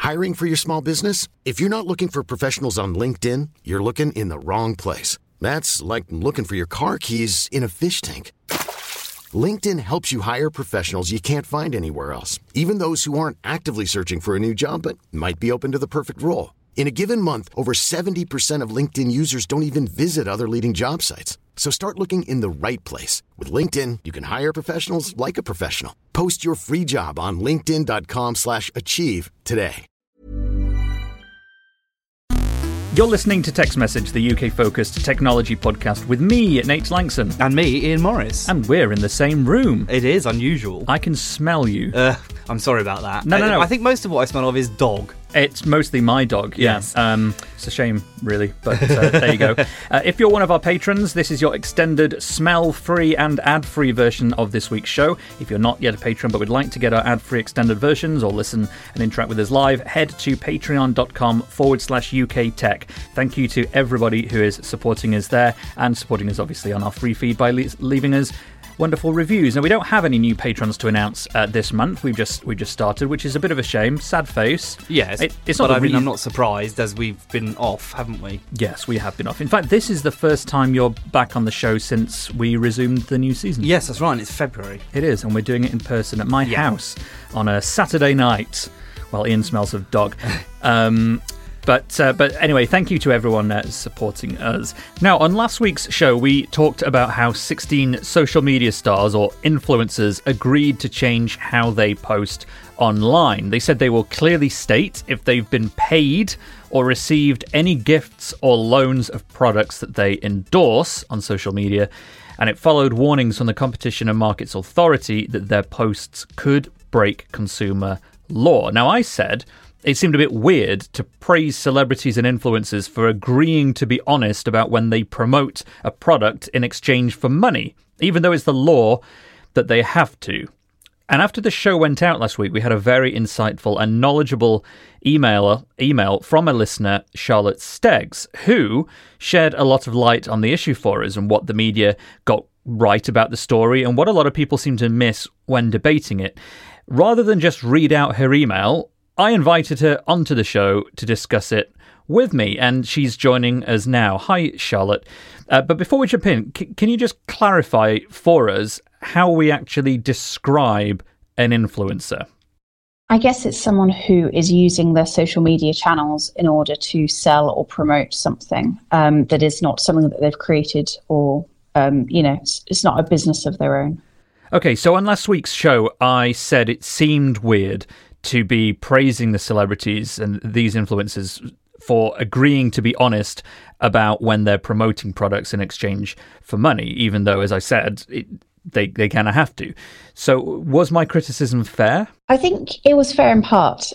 Hiring for your small business? If you're not looking for professionals on LinkedIn, you're looking in the wrong place. That's like looking for your car keys in a fish tank. LinkedIn helps you hire professionals you can't find anywhere else, even those who aren't actively searching for a new job but might be open to the perfect role. In a given month, over 70% of LinkedIn users don't even visit other leading job sites. So start looking in the right place. With LinkedIn, you can hire professionals like a professional. Post your free job on linkedin.com/achieve today. You're listening to Text Message, the UK-focused technology podcast with me, Nate Langson. And me, Ian Morris. And we're in the same room. It is unusual. I can smell you. I'm sorry about that. No. I think most of what I smell of is dog. It's mostly my dog, yes. It's a shame, really, but there you go. If you're one of our patrons, this is your extended smell-free and ad-free version of this week's show. If you're not yet a patron but would like to get our ad-free extended versions or listen and interact with us live, head to patreon.com/UK Tech. Thank you to everybody who is supporting us there and supporting us, obviously, on our free feed by leaving us wonderful reviews. Now, we don't have any new patrons to announce this month. We've just started, which is a bit of a shame. Sad face. Yes, it's not. I'm not surprised, as we've been off, haven't we? Yes, we have been off. In fact, this is the first time you're back on the show since we resumed the new season. Yes, that's right. It's February. It is, and we're doing it in person at my house on a Saturday night. Well, Ian smells of dog. But anyway, thank you to everyone supporting us. Now, on last week's show, we talked about how 16 social media stars or influencers agreed to change how they post online. They said they will clearly state if they've been paid or received any gifts or loans of products that they endorse on social media, and it followed warnings from the Competition and Markets Authority that their posts could break consumer law. Now, I said it seemed a bit weird to praise celebrities and influencers for agreeing to be honest about when they promote a product in exchange for money, even though it's the law that they have to. And after the show went out last week, we had a very insightful and knowledgeable email from a listener, Charlotte Steggs, who shared a lot of light on the issue for us and what the media got right about the story and what a lot of people seem to miss when debating it. Rather than just read out her email, I invited her onto the show to discuss it with me, and she's joining us now. Hi, Charlotte. But before we jump in, can you just clarify for us how we actually describe an influencer? I guess it's someone who is using their social media channels in order to sell or promote something that is not something that they've created or, it's not a business of their own. Okay, so on last week's show, I said it seemed weird to be praising the celebrities and these influencers for agreeing to be honest about when they're promoting products in exchange for money, even though, as I said, they kind of have to. So was my criticism fair? I think it was fair in part.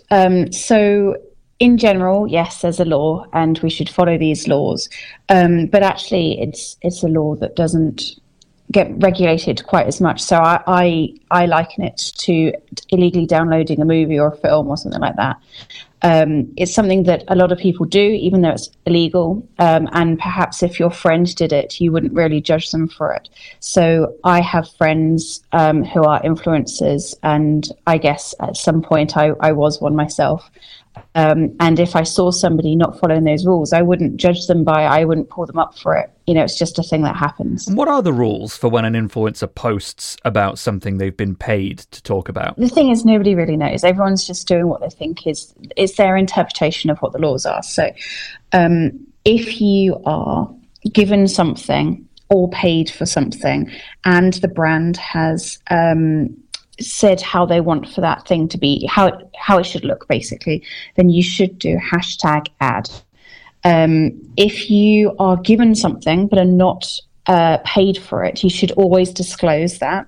So in general, yes, there's a law and we should follow these laws. But actually, it's a law that doesn't get regulated quite as much. So I liken it to illegally downloading a movie or a film or something like that. It's something that a lot of people do, even though it's illegal. And perhaps if your friend did it, you wouldn't really judge them for it. So I have friends who are influencers, and I guess at some point I was one myself. And if I saw somebody not following those rules, I wouldn't judge them I wouldn't pull them up for it. It's just a thing that happens. What are the rules for when an influencer posts about something they've been paid to talk about? The thing is, nobody really knows. Everyone's just doing what they think is their interpretation of what the laws are. So if you are given something or paid for something and the brand has said how they want for that thing to be, how it should look, basically, then you should do #ad. If you are given something but are not paid for it, you should always disclose that.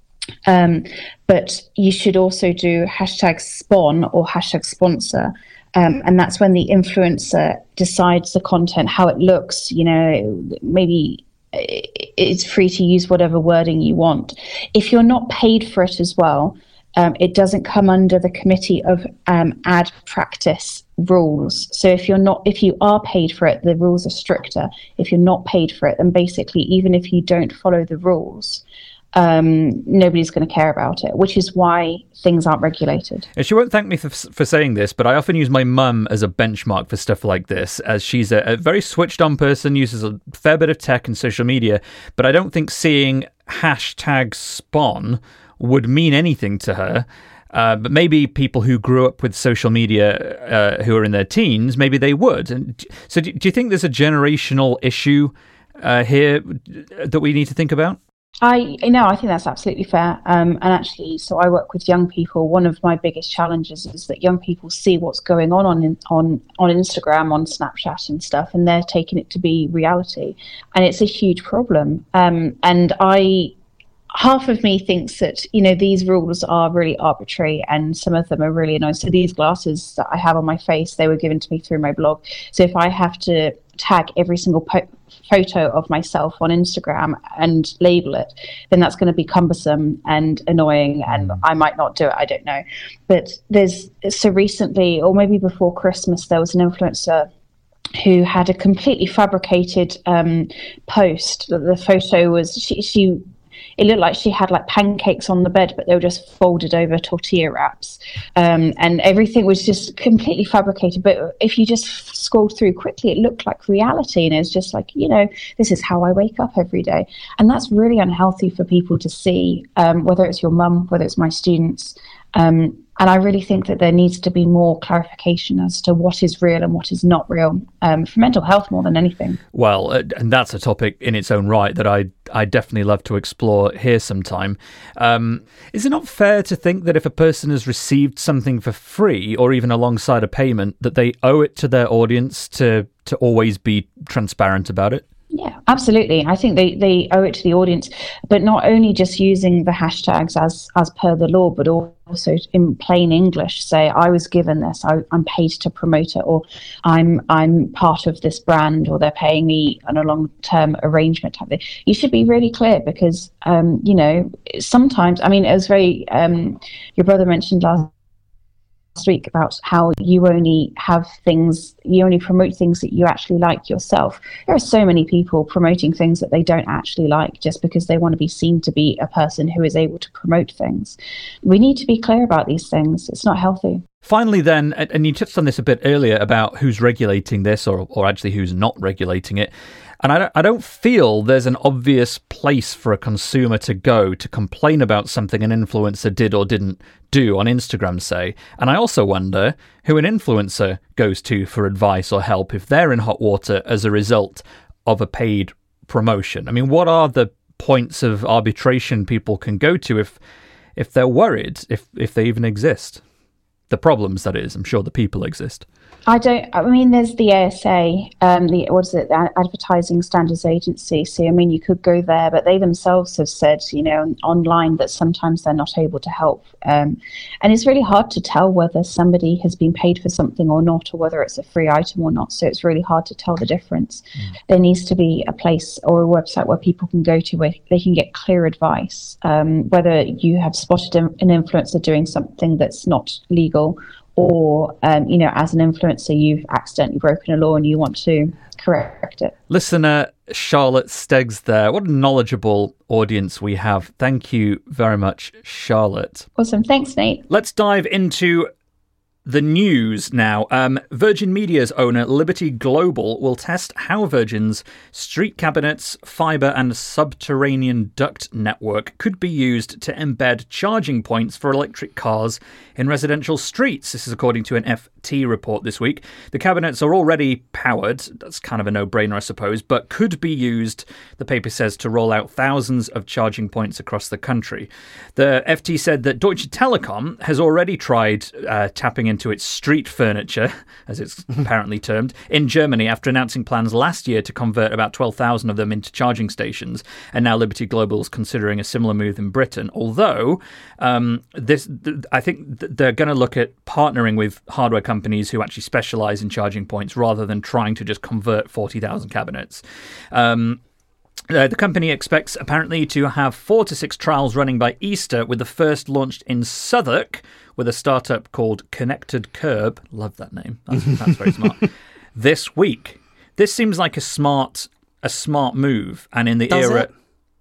But you should also do #spon or #sponsor. And that's when the influencer decides the content, how it looks, maybe it's free to use whatever wording you want. If you're not paid for it as well, it doesn't come under the committee of ad practice rules. So if you are paid for it, the rules are stricter. If you're not paid for it, then basically, even if you don't follow the rules, nobody's going to care about it, which is why things aren't regulated. And she won't thank me for saying this, but I often use my mum as a benchmark for stuff like this, as she's a very switched on person, uses a fair bit of tech and social media, but I don't think seeing #Spawn would mean anything to her. But maybe people who grew up with social media, who are in their teens, maybe they would. And so do you think there's a generational issue here that we need to think about? I think that's absolutely fair. And actually, so I work with young people. One of my biggest challenges is that young people see what's going on Instagram, on Snapchat and stuff, and they're taking it to be reality. And it's a huge problem. Half of me thinks that, these rules are really arbitrary and some of them are really annoying. So these glasses that I have on my face, they were given to me through my blog. So if I have to tag every single photo of myself on Instagram and label it, then that's going to be cumbersome and annoying, and I might not do it. I don't know. But so recently, or maybe before Christmas, there was an influencer who had a completely fabricated post. The photo was it looked like she had like pancakes on the bed, but they were just folded over tortilla wraps. And everything was just completely fabricated. But if you just scrolled through quickly, it looked like reality. And it's just like, this is how I wake up every day. And that's really unhealthy for people to see, whether it's your mum, whether it's my students. And I really think that there needs to be more clarification as to what is real and what is not real, for mental health more than anything. Well, and that's a topic in its own right that I definitely love to explore here sometime. Is it not fair to think that if a person has received something for free or even alongside a payment, that they owe it to their audience to always be transparent about it? Yeah, absolutely. I think they owe it to the audience, but not only just using the hashtags as per the law, but also in plain English, say, I was given this, I'm paid to promote it, or I'm part of this brand, or they're paying me on a long-term arrangement type thing. You should be really clear because, sometimes, it was very, your brother mentioned last week about how you only promote things that you actually like yourself. There are so many people promoting things that they don't actually like just because they want to be seen to be a person who is able to promote things. We need to be clear about these things. It's not healthy. Finally then, and you touched on this a bit earlier about who's regulating this or actually who's not regulating it. And I don't feel there's an obvious place for a consumer to go to complain about something an influencer did or didn't do on Instagram, say. And I also wonder who an influencer goes to for advice or help if they're in hot water as a result of a paid promotion. I mean, what are the points of arbitration people can go to if they're worried, if they even exist? The problems, that is. I'm sure the people exist. There's the ASA, the Advertising Standards Agency. So, you could go there, but they themselves have said, online that sometimes they're not able to help. And it's really hard to tell whether somebody has been paid for something or not, or whether it's a free item or not. So it's really hard to tell the difference. There needs to be a place or a website where people can go to where they can get clear advice, whether you have spotted an influencer doing something that's not legal, or, as an influencer, you've accidentally broken a law and you want to correct it. Listener Charlotte Steggs there. What a knowledgeable audience we have. Thank you very much, Charlotte. Awesome. Thanks, Nate. Let's dive into the news now. Virgin Media's owner, Liberty Global, will test how Virgin's street cabinets, fibre and subterranean duct network could be used to embed charging points for electric cars in residential streets. This is according to an FT report this week. The cabinets are already powered. That's kind of a no-brainer, I suppose, but could be used, the paper says, to roll out thousands of charging points across the country. The FT said that Deutsche Telekom has already tried tapping into its street furniture, as it's apparently termed, in Germany after announcing plans last year to convert about 12,000 of them into charging stations. And now Liberty Global is considering a similar move in Britain. Although, I think they're going to look at partnering with hardware companies who actually specialize in charging points rather than trying to just convert 40,000 cabinets. The company expects apparently to have 4 to 6 trials running by Easter, with the first launched in Southwark with a startup called Connected Curb. Love that name. That's very smart. This week. This seems like a smart move, and in the era.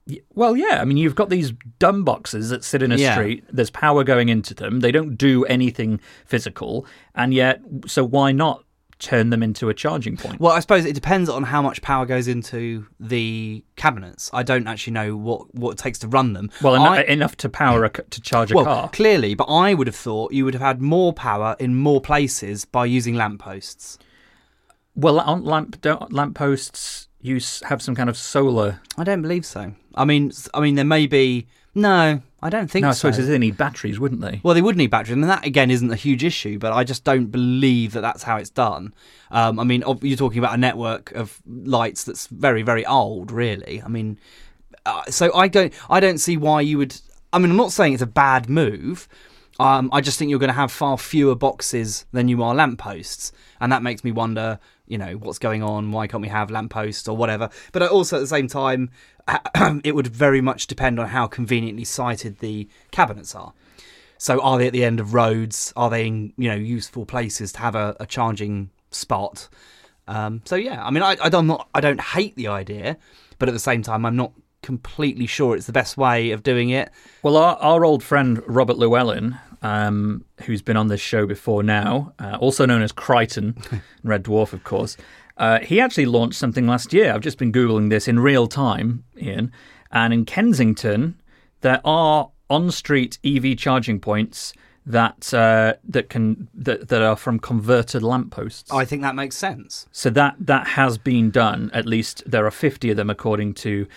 Well, yeah. I mean, you've got these dumb boxes that sit in a Yeah. street. There's power going into them. They don't do anything physical, and yet, so why not turn them into a charging point? Well, I suppose it depends on how much power goes into the cabinets. I don't actually know what it takes to run them. Well, enough to to charge a car. Clearly, but I would have thought you would have had more power in more places by using lampposts. Well, aren't lampposts have some kind of solar? I don't believe so. I mean, there may be. No, I don't think No, I so. suppose they need batteries, wouldn't they? Well, they would need batteries, and that again isn't a huge issue. But I just don't believe that that's how it's done. I mean, you're talking about a network of lights that's very, very old, really. I mean, so I don't see why you would. I mean, I'm not saying it's a bad move. I just think you're going to have far fewer boxes than you are lampposts, and that makes me wonder, what's going on? Why can't we have lampposts or whatever? But also at the same time, it would very much depend on how conveniently sited the cabinets are. So, are they at the end of roads? Are they in useful places to have a charging spot? So yeah, I mean, I don't hate the idea, but at the same time, I'm not completely sure it's the best way of doing it. Well, our old friend Robert Llewellyn, who's been on this show before now, also known as Crichton, Red Dwarf, of course, he actually launched something last year. I've just been Googling this in real time, Ian, and in Kensington, there are on-street EV charging points that are from converted lampposts. I think that makes sense. So that has been done. At least there are 50 of them, according to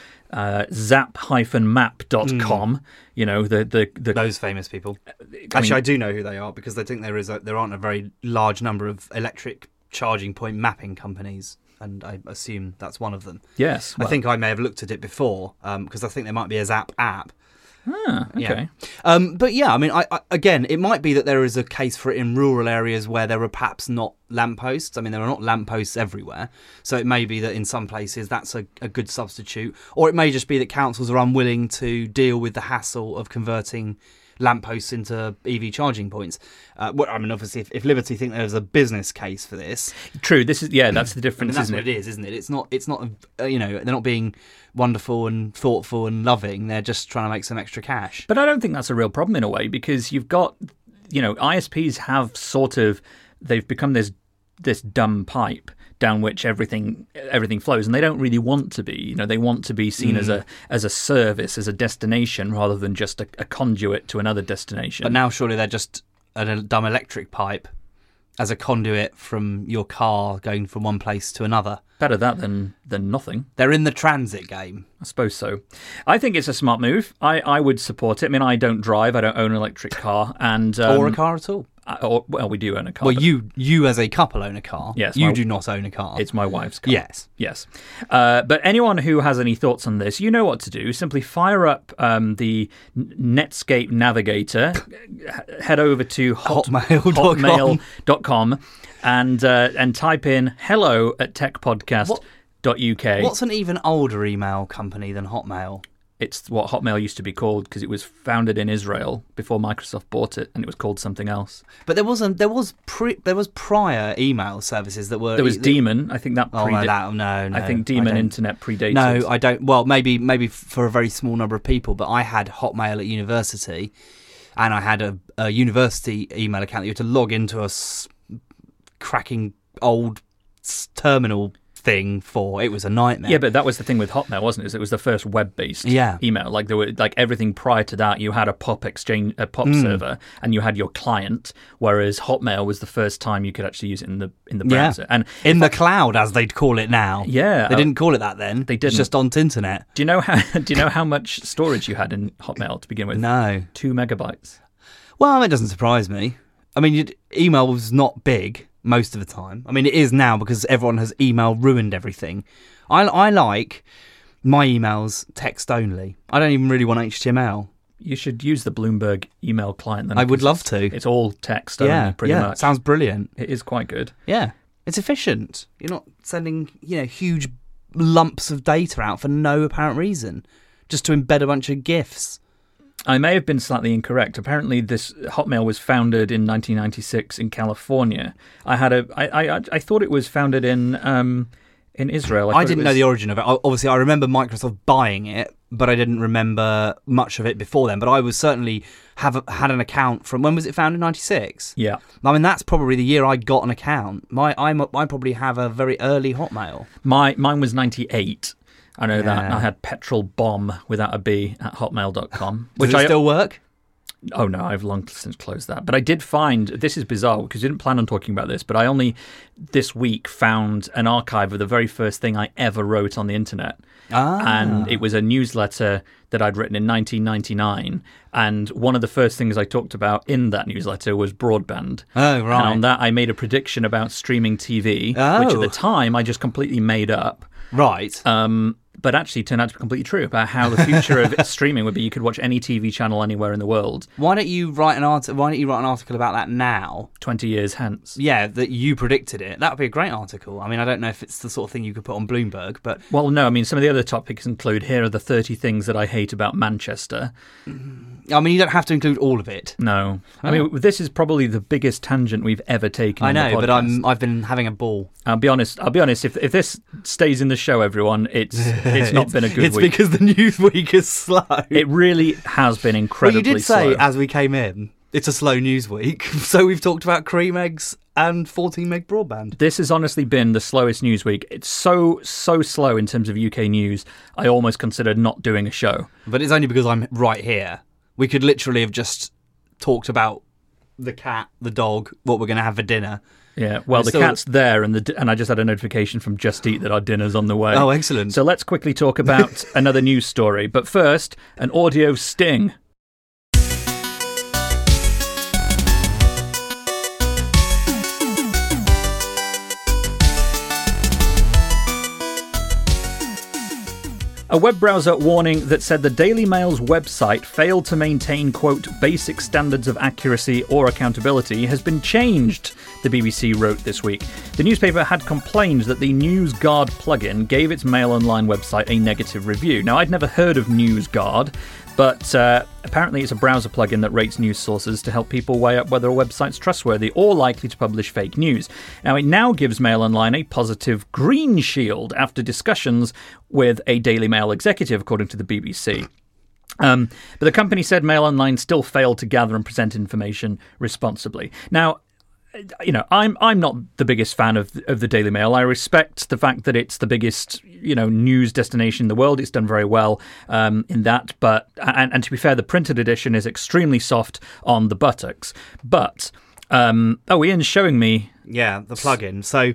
zap-map.com. Those famous people. Actually, I do know who they are because I think there aren't a very large number of electric charging point mapping companies, and I assume that's one of them. Yes, I think I may have looked at it before because I think there might be a Zap app. Okay. Yeah. But yeah, I mean, I again, it might be that there is a case for it in rural areas where there are perhaps not lampposts. I mean, there are not lampposts everywhere. So it may be that in some places that's a good substitute. Or it may just be that councils are unwilling to deal with the hassle of converting lampposts into EV charging points. I mean, obviously, if Liberty think there's a business case for this, true. That's the difference. that's what it is, isn't it? It's not. They're not being wonderful and thoughtful and loving. They're just trying to make some extra cash. But I don't think that's a real problem in a way, because you've got, ISPs have they've become this dumb pipe down which everything flows, and they don't really want to be. They want to be seen as a service, as a destination, rather than just a conduit to another destination. But now surely they're just a dumb electric pipe as a conduit from your car going from one place to another. Better that than nothing. They're in the transit game. I suppose so. I think it's a smart move. I would support it. I mean, I don't drive. I don't own an electric car, and or a car at all. Well, we do own a car. Well, you as a couple own a car. Yes, you do not own a car. It's my wife's car. Yes. But anyone who has any thoughts on this, you know what to do. Simply fire up the Netscape navigator, head over to hotmail.com and type in hello@techpodcast.uk. What's an even older email company than Hotmail? It's what Hotmail used to be called because it was founded in Israel before Microsoft bought it, and it was called something else. But there was prior email services that were. There was Demon. I think that. No. I think Demon Internet predated. No, I don't. Well, maybe for a very small number of people, but I had Hotmail at university, and I had a university email account that you had to log into a cracking old terminal thing for. It was a nightmare. Yeah, but that was the thing with Hotmail, wasn't it? It was the first web-based email. There were everything prior to that. You had a POP server, and you had your client. Whereas Hotmail was the first time you could actually use it in the browser and in the cloud, as they'd call it now. Yeah, they didn't call it that then. They didn't. It's just on internet. Do you know how much storage you had in Hotmail to begin with? No, 2 megabytes. Well, it doesn't surprise me. I mean, email was not big most of the time. I mean, it is now because everyone has email ruined everything. I like my emails text only. I don't even really want HTML. You should use the Bloomberg email client then. I would love to. It's all text only, pretty much. Sounds brilliant. It is quite good. Yeah, it's efficient. You're not sending huge lumps of data out for no apparent reason, just to embed a bunch of GIFs. I may have been slightly incorrect. Apparently, this Hotmail was founded in 1996 in California. I thought it was founded in Israel. I didn't know the origin of it. Obviously, I remember Microsoft buying it but I didn't remember much of it before then. But I was certainly had an account from, when was it founded? 96? Yeah. I mean, that's probably the year I got an account. I probably have a very early Hotmail. Mine was 98. I know that. Yeah. I had petrol bomb without a B at hotmail.com. Does it still work? Oh no, I've long since closed that. But I did find, this is bizarre because I didn't plan on talking about this, but I only this week found an archive of the very first thing I ever wrote on the internet. And it was a newsletter that I'd written in 1999. And one of the first things I talked about in that newsletter was broadband. Oh, right. And on that, I made a prediction about streaming TV, Oh. which at the time I just completely made up. Right. But actually turned out to be completely true about how the future of streaming would be. You could watch any TV channel anywhere in the world Why don't you write an article about that now? 20 years hence. Yeah, that you predicted it. That would be a great article. I mean, I don't know if it's the sort of thing you could put on Bloomberg, but Well, no, I mean, some of the other topics include, here are the 30 things that I hate about Manchester. I mean, you don't have to include all of it. No. I mean, this is probably the biggest tangent we've ever taken I on the know, but podcast. I've been having a ball. I'll be honest, if this stays in the show, everyone, it's not been a good It's week. because the news week is slow. It really has been Well, incredibly you did say, slow. as we came in, it's a slow news week. So we've talked about cream eggs and 14 meg broadband. This has honestly been the slowest news week. It's so slow in terms of UK news, I almost considered not doing a show. But it's only because I'm right here. We could literally have just talked about the cat, the dog, what we're going to have for dinner. Yeah, well, the So- cat's there, and I just had a notification from Just Eat that our dinner's on the way. Oh, excellent. So let's quickly talk about another news story. But first, an audio sting. A web browser warning that said the Daily Mail's website failed to maintain, quote, basic standards of accuracy or accountability has been changed, the BBC wrote this week. The newspaper had complained that the NewsGuard plugin gave its Mail Online website a negative review. Now, I'd never heard of NewsGuard, but apparently it's a browser plugin that rates news sources to help people weigh up whether a website's trustworthy or likely to publish fake news. Now, it now gives Mail Online a positive green shield after discussions with a Daily Mail executive, according to the BBC. But the company said Mail Online still failed to gather and present information responsibly. Now, you know, I'm not the biggest fan of the Daily Mail. I respect the fact that it's the biggest, you know, news destination in the world. It's done very well in that. But and to be fair, the printed edition is extremely soft on the buttocks. But Ian's showing me. Yeah, the plugin. So,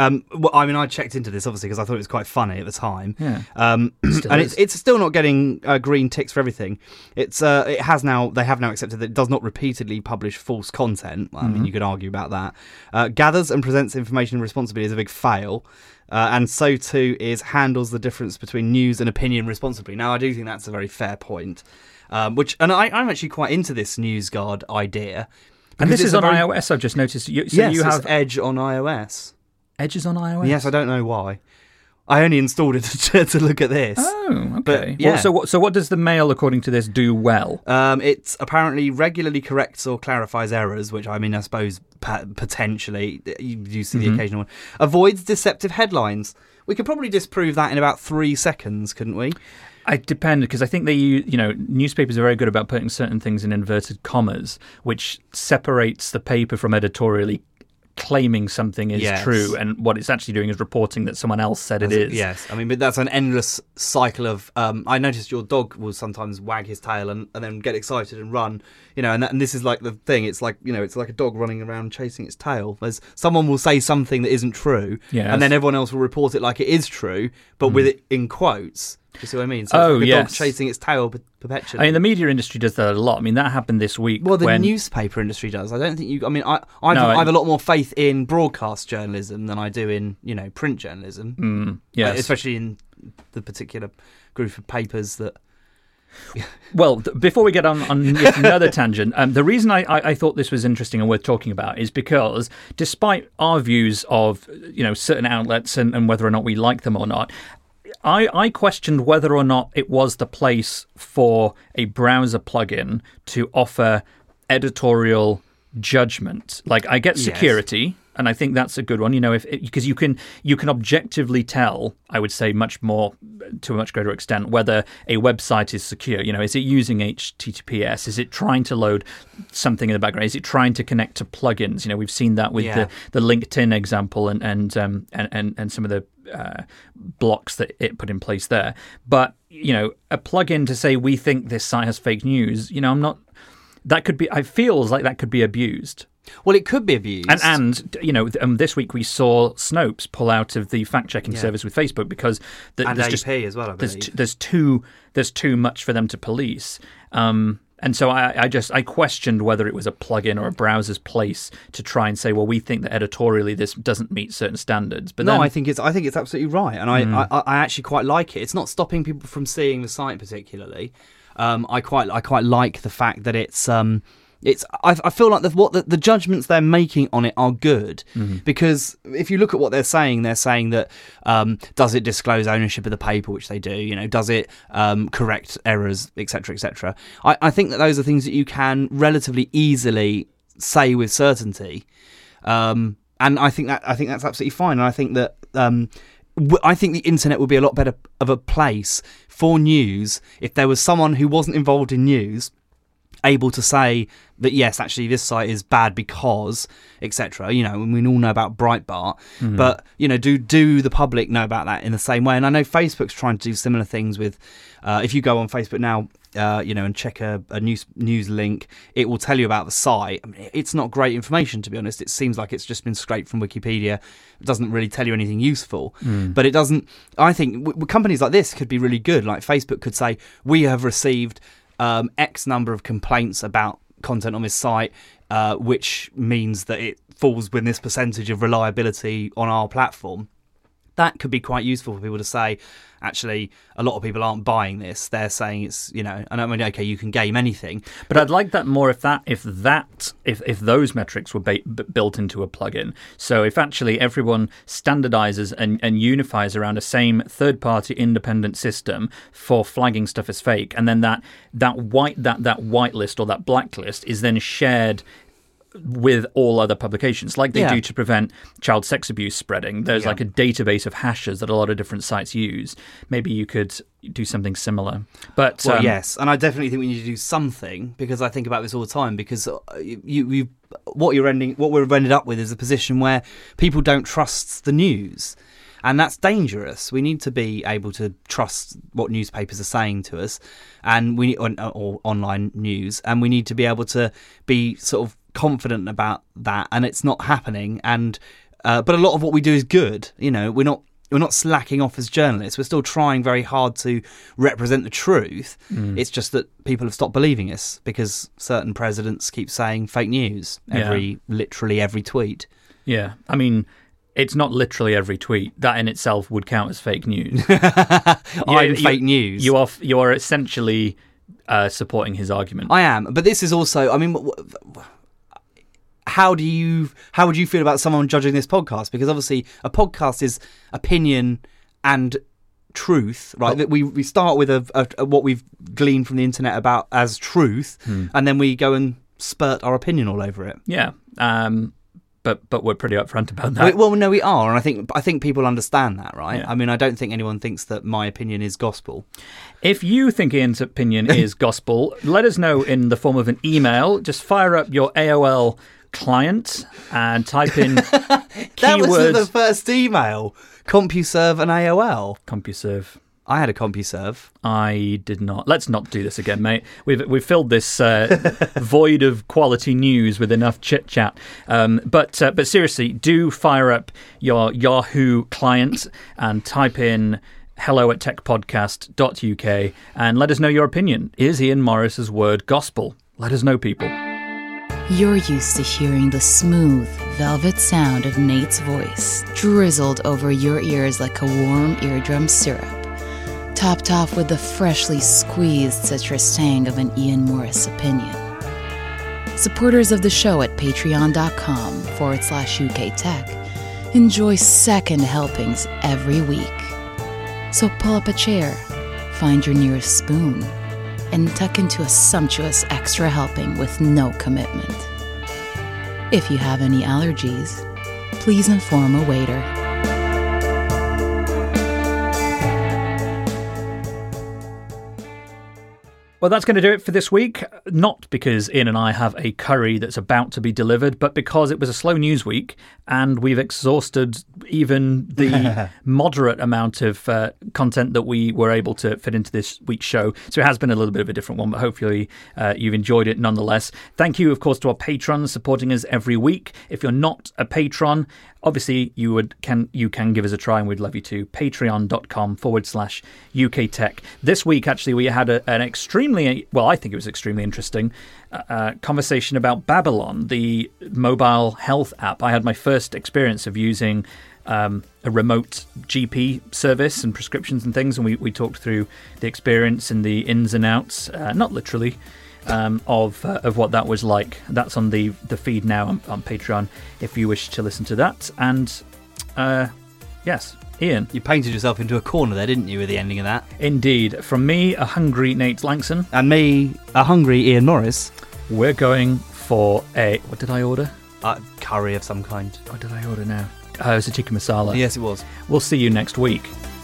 I mean, I checked into this obviously because I thought it was quite funny at the time. Yeah, and is. it's still not getting green ticks for everything. They have now accepted that it does not repeatedly publish false content. I mean, you could argue about that. Gathers and presents information responsibly is a big fail. And so too is handles the difference between news and opinion responsibly. Now, I do think that's a very fair point. I'm actually quite into this NewsGuard idea. and this is on iOS. I've just noticed. You have it's Edge on iOS. Edges on iOS. Yes, I don't know why. I only installed it to look at this. Oh, okay. But, yeah. Well, so what does the Mail, according to this, do well? It apparently regularly corrects or clarifies errors, which I mean, I suppose potentially you do see the occasional one. Avoids deceptive headlines. We could probably disprove that in about 3 seconds, couldn't we? It depends, because I think newspapers are very good about putting certain things in inverted commas, which separates the paper from editorially claiming something is true, and what it's actually doing is reporting that someone else said it is. Yes, I mean, but that's an endless cycle of. I noticed your dog will sometimes wag his tail and then get excited and run, you know, and this is like the thing. It's like, you know, it's like a dog running around chasing its tail. There's someone will say something that isn't true, and then everyone else will report it like it is true, but with it in quotes. Do you see what I mean? So it's like a dog chasing its tail perpetually. I mean, the media industry does that a lot. I mean, that happened this week. Well, the newspaper industry does. I don't think you. I mean, I have a lot more faith in broadcast journalism than I do in, you know, print journalism. Yes, especially in the particular group of papers that. Well, before we get on yet another tangent, the reason I thought this was interesting and worth talking about is because, despite our views of, you know, certain outlets and whether or not we like them or not, I questioned whether or not it was the place for a browser plugin to offer editorial judgment. Like, I get security, And I think that's a good one, because you can objectively tell, I would say much more, to a much greater extent, whether a website is secure. Is it using HTTPS? Is it trying to load something in the background? Is it trying to connect to plugins? We've seen that with the LinkedIn example and some of the blocks that it put in place there. But, a plugin to say we think this site has fake news, it feels like that could be abused. Well, it could be abused. And this week we saw Snopes pull out of the fact-checking service with Facebook because there's AP as well, I believe. There's too much for them to police. And so I questioned whether it was a plugin or a browser's place to try and say, well, we think that editorially this doesn't meet certain standards. But I think it's absolutely right, and I actually quite like it. It's not stopping people from seeing the site particularly. I quite like the fact that it's. I feel like the judgments they're making on it are good, because if you look at what they're saying that does it disclose ownership of the paper, which they do, does it correct errors, etc., etc. I think that those are things that you can relatively easily say with certainty, and I think that's absolutely fine. And I think that I think the internet would be a lot better of a place for news if there was someone who wasn't involved in news able to say that, yes, actually this site is bad because, etc. And we all know about Breitbart, but do the public know about that in the same way? And I know Facebook's trying to do similar things with if you go on Facebook now and check a news link, it will tell you about the site. I mean, it's not great information, to be honest. It seems like it's just been scraped from Wikipedia. It doesn't really tell you anything useful, but it doesn't. I think companies like this could be really good. Like Facebook could say, we have received X number of complaints about content on this site, which means that it falls within this percentage of reliability on our platform. That could be quite useful for people to say, actually, a lot of people aren't buying this. They're saying it's, and I mean, okay, you can game anything. But I'd like that more if those metrics were built into a plugin. So if actually everyone standardizes and unifies around a same third-party independent system for flagging stuff as fake, and then that whitelist or that blacklist is then shared with all other publications, like they do to prevent child sex abuse spreading. There's like a database of hashes that a lot of different sites use. Maybe you could do something similar. But yes, and I definitely think we need to do something, because I think about this all the time, because what we've ended up with is a position where people don't trust the news. And that's dangerous. We need to be able to trust what newspapers are saying to us, and or online news, and we need to be able to be sort of confident about that. And it's not happening. And but a lot of what we do is good. We're not slacking off as journalists. We're still trying very hard to represent the truth. It's just that people have stopped believing us because certain presidents keep saying fake news literally every tweet. Yeah, I mean, it's not literally every tweet. That in itself would count as fake news. I'm fake news. You are essentially supporting his argument. I am, but this is also. I mean, how would you feel about someone judging this podcast? Because obviously, a podcast is opinion and truth, right? That we start with what we've gleaned from the internet about as truth, and then we go and spurt our opinion all over it. Yeah. But we're pretty upfront about that. Well, no, we are, and I think people understand that, right? Yeah. I mean, I don't think anyone thinks that my opinion is gospel. If you think Ian's opinion is gospel, let us know in the form of an email. Just fire up your AOL client and type in keywords. That was the first email. CompuServe and AOL. CompuServe. I had a CompuServe. I did not. Let's not do this again, mate. We've filled this void of quality news with enough chit chat. But seriously, do fire up your Yahoo client and type in hello@techpodcast.uk and let us know your opinion. Is Ian Morris's word gospel? Let us know, people. You're used to hearing the smooth, velvet sound of Nate's voice drizzled over your ears like a warm eardrum syrup, topped off with the freshly squeezed citrus tang of an Ian Morris opinion. Supporters of the show at patreon.com/UK Tech enjoy second helpings every week. So pull up a chair, find your nearest spoon, and tuck into a sumptuous extra helping with no commitment. If you have any allergies, please inform a waiter. Well, that's going to do it for this week. Not because Ian and I have a curry that's about to be delivered, but because it was a slow news week and we've exhausted even the moderate amount of content that we were able to fit into this week's show. So it has been a little bit of a different one, but hopefully you've enjoyed it nonetheless. Thank you, of course, to our patrons supporting us every week. If you're not a patron, obviously you can give us a try, and we'd love you to. Patreon.com/UK Tech. This week, actually, we had an extremely, well, I think it was extremely interesting conversation about Babylon, the mobile health app. I had my first experience of using a remote GP service and prescriptions and things, and we talked through the experience and the ins and outs, not literally, of what that was like. That's on the feed now on Patreon if you wish to listen to that. And yes, Ian, you painted yourself into a corner there, didn't you, at the ending of that? Indeed. From me, a hungry Nate Langson, and me, a hungry Ian Morris, we're going for what did I order? Curry of some kind. What did I order now? It was a tikka masala. Yes, it was. We'll see you next week.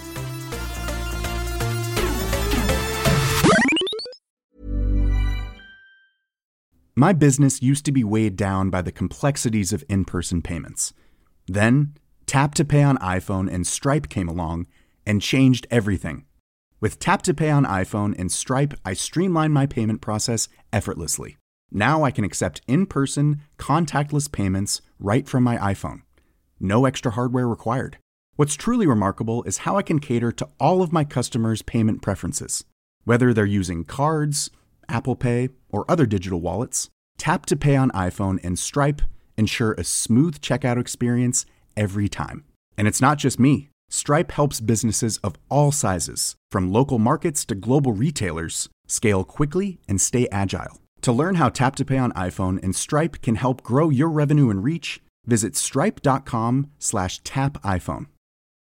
My business used to be weighed down by the complexities of in-person payments. Then, Tap to Pay on iPhone and Stripe came along and changed everything. With Tap to Pay on iPhone and Stripe, I streamlined my payment process effortlessly. Now I can accept in-person, contactless payments right from my iPhone. No extra hardware required. What's truly remarkable is how I can cater to all of my customers' payment preferences. Whether they're using cards, Apple Pay, or other digital wallets, Tap to Pay on iPhone and Stripe ensure a smooth checkout experience every time. And it's not just me. Stripe helps businesses of all sizes, from local markets to global retailers, scale quickly and stay agile. To learn how Tap to Pay on iPhone and Stripe can help grow your revenue and reach, visit stripe.com/tapiphone.